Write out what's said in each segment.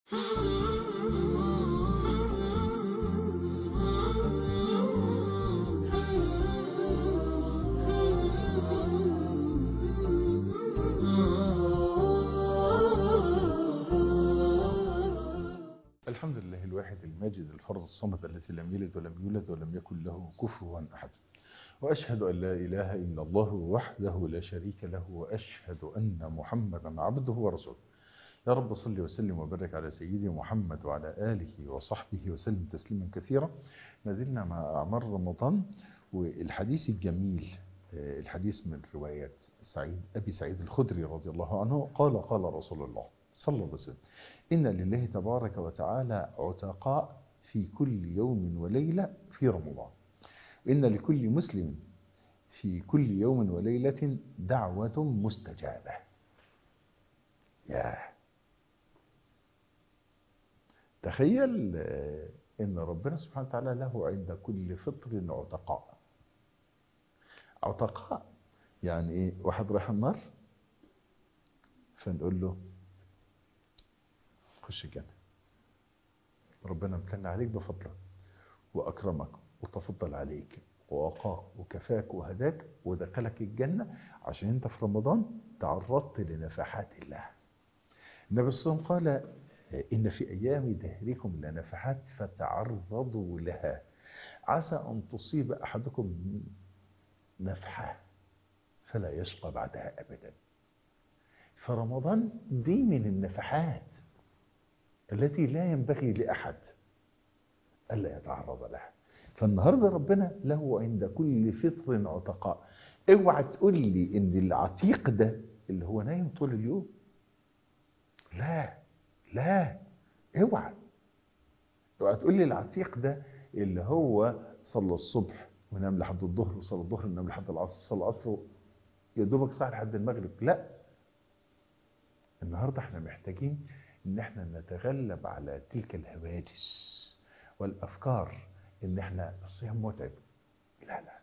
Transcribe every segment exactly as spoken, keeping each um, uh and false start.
الحمد لله الواحد الماجد الفرد الصمد الذي لم يلد ولم يولد ولم يكن له كفوا أحد، وأشهد أن لا إله إلا الله وحده لا شريك له، وأشهد أن محمدا عبده ورسوله. يا رب صل وسلم وبارك على سيدي محمد وعلى آله وصحبه وسلم تسليما كثيرا. ما زلنا مع أعمار رمضان والحديث الجميل، الحديث من رواية سعيد أبي سعيد الخدري رضي الله عنه قال قال رسول الله صلى الله عليه وسلم: إن لله تبارك وتعالى عتقاء في كل يوم وليلة في رمضان، وإن لكل مسلم في كل يوم وليلة دعوة مستجابة. ياه، تخيل إن ربنا سبحانه وتعالى له عند كل فطر عتقاء. عتقاء يعني إيه؟ واحد رايح النار فنقول له خش الجنة، ربنا امتن عليك بفضله وأكرمك وتفضل عليك ووقاك وكفاك وهداك ودخلك الجنة عشان انت في رمضان تعرضت لنفحات الله. النبي صلى الله عليه وسلم قال: إن في أيام دهركم لنفحات فتعرضوا لها، عسى أن تصيب أحدكم نفحة فلا يشقى بعدها أبدا. فرمضان دي من النفحات التي لا ينبغي لأحد ألا يتعرض لها. فالنهاردة ربنا له عند كل فطر عتقاء. اوعى تقول لي ان العتيق ده اللي هو نايم طول اليوم، لا لا اوعى اوعى تقول لي العتيق ده اللي هو صلى الصبح ونام لحد الظهر، وصلى الظهر ونام لحد العصر، صلى العصر يا دوبك صاحي لحد المغرب. لا، النهارده احنا محتاجين ان احنا نتغلب على تلك الهواجس والافكار ان احنا الصيام متعب. لا لا،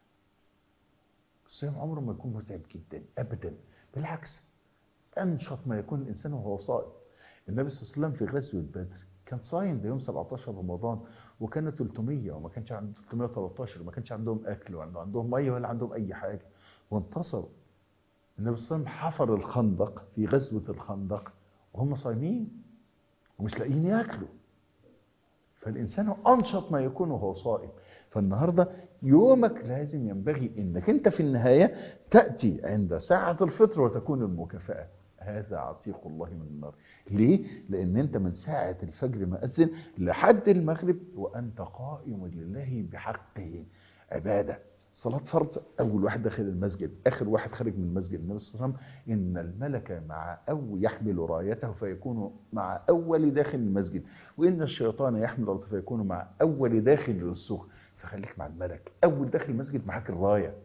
الصيام عمره ما يكون متعب جدا ابدا، بالعكس انشط ما يكون الانسان وهو صائم. النبي صلى الله عليه وسلم في غزوه بدر كان صايم ده يوم سبعة عشر رمضان، وكانوا ثلاثمية وما كانش عنده ثلاثمية وتلتاشر، وما كانش عندهم اكل ولا عندهم ميه ولا عندهم اي حاجه، وانتصروا. النبي صلى الله عليه وسلم حفر الخندق في غزوه الخندق وهم صايمين ومش لاقيين ياكلوا. فالإنسان أنشط ما يكون وهو صائم. فالنهاردة يومك لازم ينبغي إنك أنت في النهاية تأتي عند ساعة الفطر وتكون المكافأة. هذا عتيق الله من النار. ليه؟ لأن أنت من ساعة الفجر ما أذن لحد المغرب وأنت قائم لله بحقه عبادة. صلاة فرض، أول واحد داخل المسجد، آخر واحد خارج من المسجد. النبي صلى الله عليه وسلم: إن الملك مع أو يحمل رايته فيكون مع أول داخل المسجد، وإن الشيطان يحمل رايته فيكون مع أول داخل للسوق. فخليك مع الملك، أول داخل المسجد معاك الراية،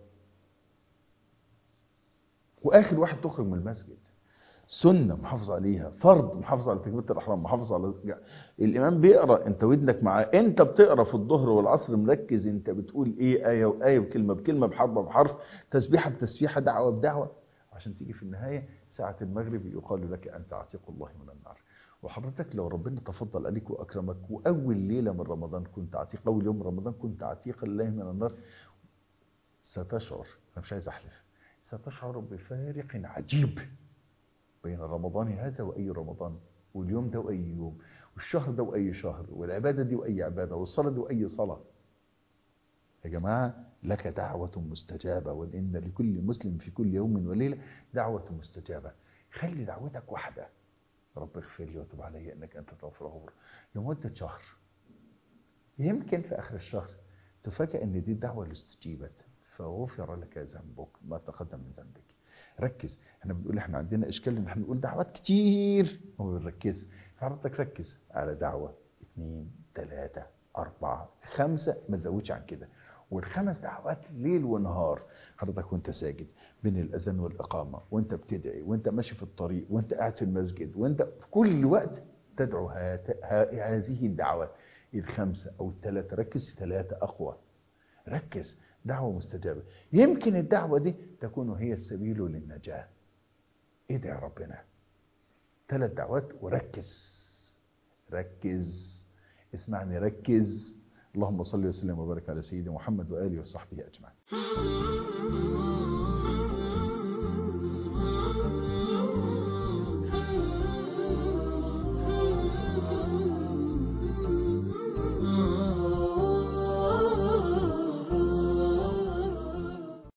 وآخر واحد تخرج من المسجد. سنة محافظ عليها، فرض محافظ على تكبيرة الإحرام، محافظ على الإمام بيقرأ أنت ودنك معاه، أنت بتقرأ في الظهر والعصر مركز أنت بتقول إيه، آية وآية وكلمة بكلمة بحرف بحرف، تسبيحة بتسبيحة، دعوة بدعوة، عشان تيجي في النهاية ساعة المغرب يقال لك أنت عتيق الله من النار. وحضرتك لو ربنا تفضل عليك وأكرمك وأول ليلة من رمضان كنت عتيق، أول يوم رمضان كنت عتيق الله من النار، ستشعر، أنا مش عايز أحلف، ستشعر بفارق عجيب بين رمضان هذا وأي رمضان، واليوم ده وأي يوم، والشهر ده وأي شهر، والعبادة دي وأي عبادة، والصلاة دي وأي صلاة. يا جماعة لك دعوة مستجابة، وإن لكل مسلم في كل يوم وليلة دعوة مستجابة. خلي دعوتك واحدة: رب اغفر لي وتب علي إنك أنت الغفور الرحيم، لمدة شهر. يمكن في آخر الشهر تفاجأ إن دي الدعوة اللي استجيبت، فغفر لك ذنبك ما تقدم من ذنبك. ركز، احنا بنقول احنا عندنا اشكال ان احنا نقول دعوات كتير وما بنركز. فحضرتك ركز على دعوة اتنين تلاتة اربعة خمسة، ما تزودش عن كده. والخمس دعوات ليل ونهار، حضرتك وانت ساجد بين الاذان والاقامة، وانت بتدعي، وانت ماشي في الطريق، وانت قاعد في المسجد، وانت في كل وقت تدعو هذه الدعوات الخمسة او الثلاثة. ركز، ثلاثة اقوى. ركز، دعوة مستجابة. يمكن الدعوة دي تكون هي السبيل للنجاة. ادعي ربنا ثلاث دعوات وركز. ركز، اسمعني ركز. اللهم صل وسلم وبارك على سيدنا محمد وآله وصحبه أجمعين.